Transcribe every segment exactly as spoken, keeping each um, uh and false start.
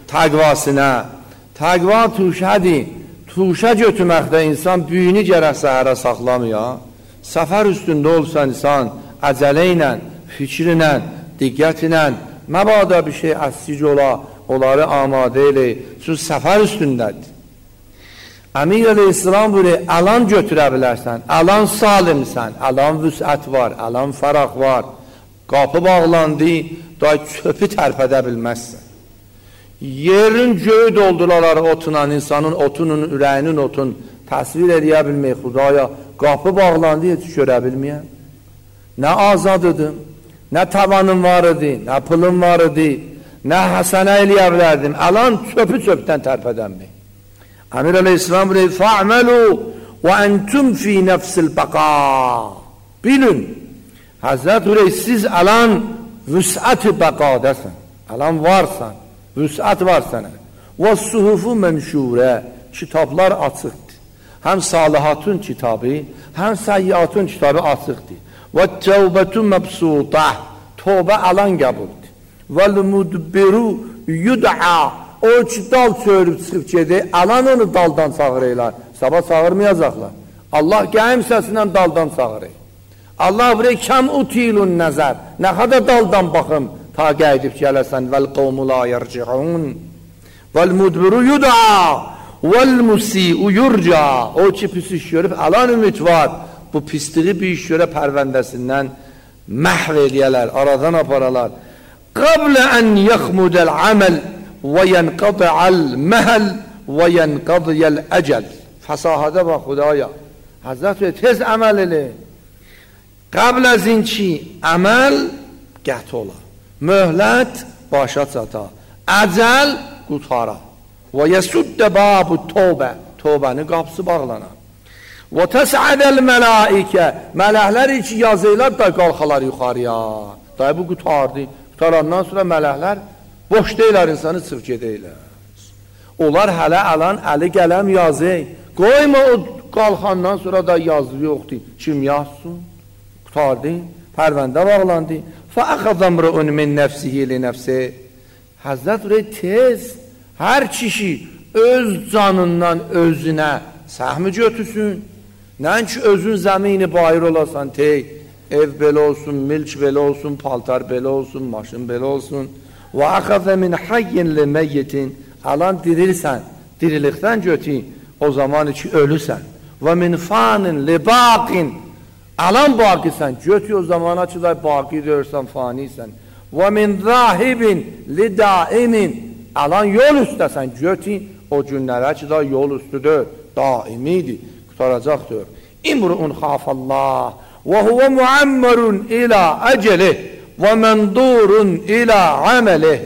təqvasına. Təqva tuşədir. Tuşə götürməkdə insan büyünü gərək səhərə saxlamıyor. Səfər üstündə olsa insan əcələ ilə, fikri ilə, diqqət ilə, məbada bir şey əssic ola, onları amadə elə. Çünki səfər üstündədir. Əmir əleyhissalam buyuruyor, alan götürə bilərsən, alan salimsən, alan vüsət var, alan fəraq var. Qapı bağlandı, da çöpü tərpədə bilməzsən. Yerin göğü dolduralar otunan insanın otunun, ürəyinin otun təsvir edə bilmək Xudaya. Qapı bağlandı, heç görə bilməyəm. Nə azadıdım, nə tavanım var idi, nə pılım var idi, nə həsənə eləyə bilərdim. Alan çöpü çöpdən tərpədənmək. Əmir əleyhissalam buyuruyor, fa'melu və entum fi nəfsil bəqa. Bilin, Həzrət buyuruyor, siz alan vüsət-i bəqadəsən, alan varsan, vüsət var sənə. Və suhufu mənşurə, kitablar açıqdır. Həm salihatun kitabı, həm səyyatun kitabı açıqdır. Və təvbətun məbsudah, tövbə alan qəbuldur. Və l-mudbiru yud'a, o ki dal çörüb çıxıb gedir, alan onu daldan çağırırlar. Sabah çağırmayacaqlar. Allah qəm səsilə daldan çağırır. Allah buraya kəm utilun nəzər, nə qədər daldan baxım, ta qeydib gələsən, vəl-qovmu la yərci'un, vəl-mudbiru yud'a, vəl-musi'u yurca, o ki pis iş görüb, alan ümid var, bu pisliği bir iş görə pərvəndəsindən məhv eləyələr, aradan aparalar. Qablə ən yəxmudəl əməl və yənqadi'əl məhəl və yənqadiyəl əcəl. Fəsahadə bax Xudaya, Həzrət və tez əməl elə. Qabl əzin ki, əməl qət ola, möhlət başa çata, əcəl qutara və yəsuddə babu tövbə, tövbənin qapısı bağlanar. Və təsədəl mələikə, mələklər ki yazıylar da qalxalar yuxarıya. Day bu qutardı, qutarandan sonra mələklər boş deyilər, insanı çıx gedəylər. Onlar hələ alan əli qələm yazı, qoyma o qalxandan sonra da yazı yoxdur. Kim yazsın? Qutardı, pərvəndə bağlandı. Fəəxəzəmrəun min nəfsihi li nəfsi. Həzrət rey tez, hər kişi öz canından özünə səhmi götürsün. Nənki özün zəmini bayır olasan, tey, ev belə olsun, milk belə olsun, paltar belə olsun, maşın belə olsun. Və əxəzə min hayyin li meyyitin, alan dirilsən, dirilikdən götür, o zaman ki ölüsən. Və min fanin li baqin, alan baqisən, götür o zamana ki da baqi deyirsən, faniysən. Və min zahibin li daimin, alan yol üstəsən, götür o günlərə ki da yol üstüdür, daimidir, qutaracaqdır. İmru'un xafallah və huvə muammerun ilə əcəlih və məndurun ilə əməlih.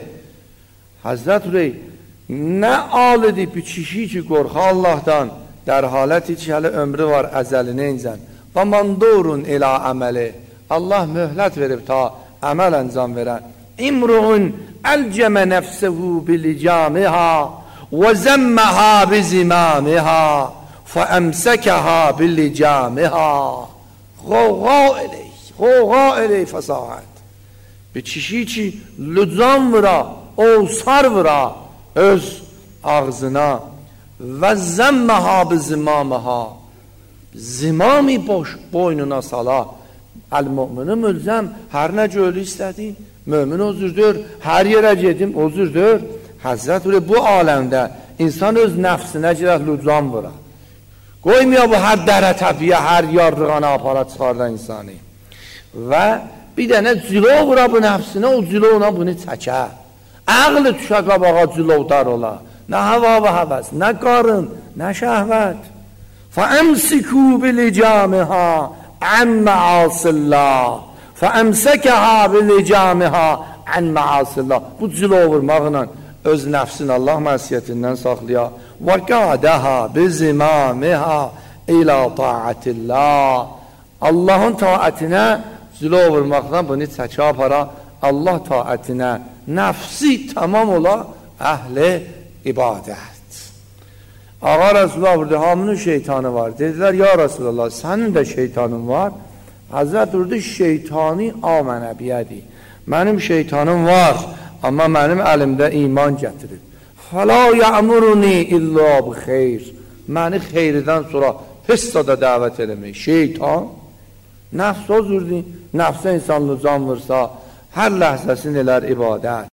Həzrət Rey, nə alidir bir kişi ki qorxa Allahdan, در حالتی که hələ ömrü var əzəlinə incən və mandurun ilə əməli, Allah möhlət verib ta əməl əncam verən. İmruun əlcəmə nəfsəhu bilicamiha və zəmməhə bizimamiha fəəmsəkəhə bilicamiha. Qoğa eləyik, qoğa eləyik fəsahət. Bir kişi ki lücan vıra, ovsar vıra öz ağzına və zəmməhə bizimamiha, zimami boş boynuna sala. Əl-mü'mini mülzəm, hər nə gölü istədin, mümin özürdür, hər yerə gedim özürdür. Həzrət öyle bu aləmdə insan öz nəfsinə girək lücan vura. Qoymuyor bu hər dərə təpiyə, hər yarrığana apara çıxarda insanı. Və bir dənə cilo vura bu nəfsinə, o cilo ona bunu çəkə. Əqli tüşə qabağa cilovdar ola. Nə hava və həvəs, nə qarın, nə şəhvət. فَأَمْسِكُوا بِلِجَامِهَا عَنْ مَعَاصِ اللّٰهِ فَأَمْسَكَهَا بِلِجَامِهَا عَنْ مَعَاصِ اللّٰهِ. Bu cilo vurmaqla öz nəfsini Allah məsiyyətindən saxlaya. وَقَادَهَا بِزِمَامِهَا إِلَى طَاعَةِ اللّٰهِ. Allahın taətinə cilo vurmaqla bunu çəkə apara, Allah taətinə nəfsi tamam ola əhli ibadət. Ağa Resulullah burada, hamının şeytanı var. Dedilər, ya Resulullah, sənin də şeytanın var. Həzrət durdu, şeytani amənəbiyyədir. Mənim şeytanım var, amma mənim əlimdə iman gətirib. فَلَا يَأْمُرُنِي إِلَّا بِخَيْرٍ məni xeyridən sonra heç da dəvət eləmək. Şeytan, nəfs o cürdür, nəfsə insanlı can vursa, hər ləhzəsini elər ibadət.